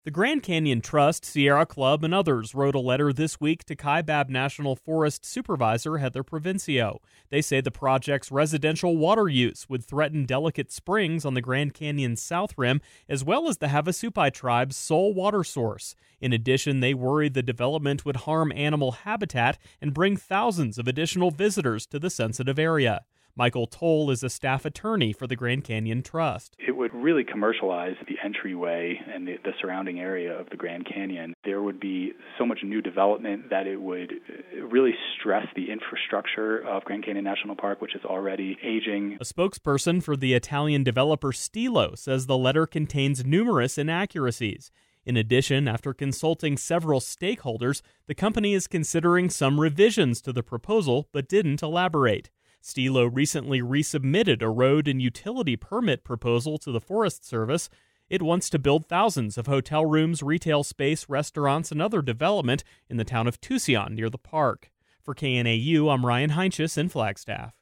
The Grand Canyon Trust, Sierra Club, and others wrote a letter this week to Kaibab National Forest Supervisor Heather Provencio. They say the project's residential water use would threaten delicate springs on the Grand Canyon's south rim, as well as the Havasupai tribe's sole water source. In addition, they worry the development would harm animal habitat and bring thousands of additional visitors to the sensitive area. Michael Toll is a staff attorney for the Grand Canyon Trust. It would really commercialize the entryway and the surrounding area of the Grand Canyon. There would be so much new development that it would really stress the infrastructure of Grand Canyon National Park, which is already aging. A spokesperson for the Italian developer Stilo says the letter contains numerous inaccuracies. In addition, after consulting several stakeholders, the company is considering some revisions to the proposal but didn't elaborate. Stilo recently resubmitted a road and utility permit proposal to the Forest Service. It wants to build thousands of hotel rooms, retail space, restaurants, and other development in the town of Tucson near the park. For KNAU, I'm Ryan Heinches in Flagstaff.